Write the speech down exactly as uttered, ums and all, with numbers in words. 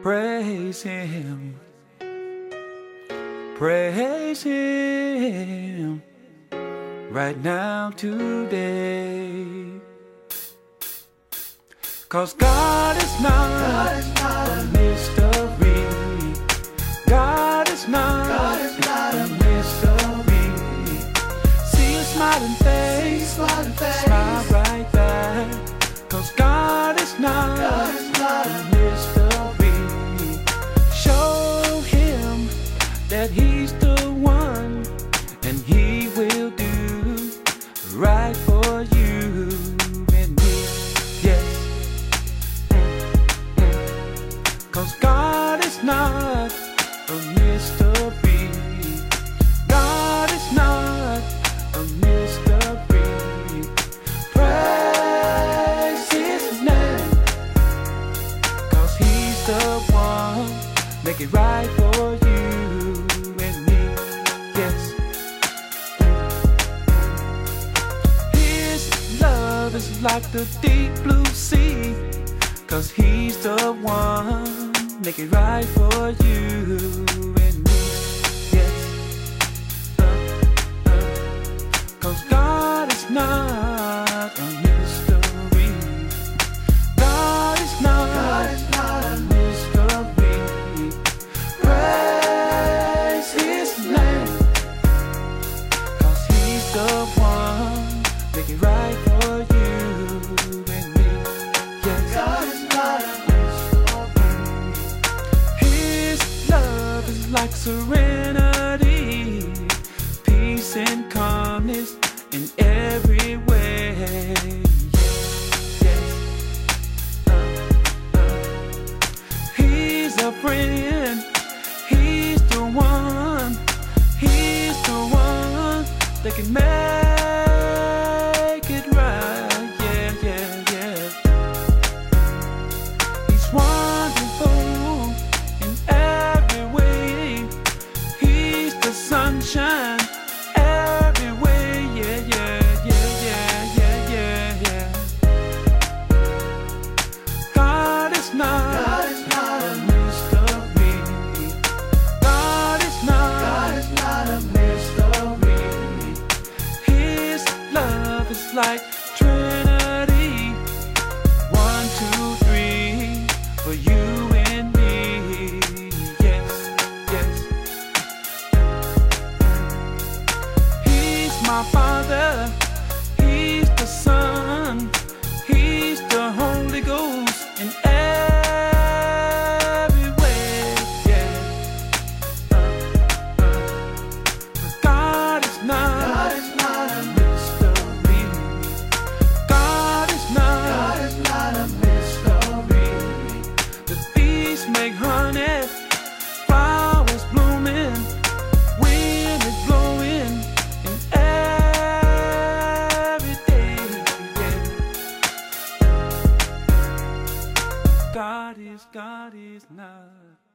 Praise Him, praise Him right now today. 'Cause God is not, God is not a mystery. God is not, God is not a a mystery. See a smiling face, smiling face. smile right there. 'Cause God is not, God is not a mystery. Show Him that He's the one, and He will do right for you and me. Yes. 'Cause God is not a mystery. God is not a mystery. Praise His name, 'cause He's the one, make it right for you and me. Yes. His love is like the deep blue sea, 'cause He's the one, make it right for you and me. Yes. Uh, uh. 'Cause God is not a mystery. God is not, God is not a a mystery. Praise His name, 'cause He's the one, make it right for you and me. Yes. God is not a Like serenity, peace and calmness in every way. Yes, yes. Uh, uh. He's a friend, He's the one, He's the one that can make it right. Yeah, yeah, yeah. He's wonderful in every way. Sunshine every way, yeah, yeah, yeah, yeah, yeah, yeah, yeah. God is not, God is not a a mystery. God is not, God is not a mystery. His love is like Trinity, one, two, three, for you and me. My Father, He's the Son, He's the Holy Ghost in every way. Yeah. Uh, uh. God is not, God is not a a mystery. God is not, God is not a mystery. The bees make honey, flowers blooming, wind is blowing. God is, God is not.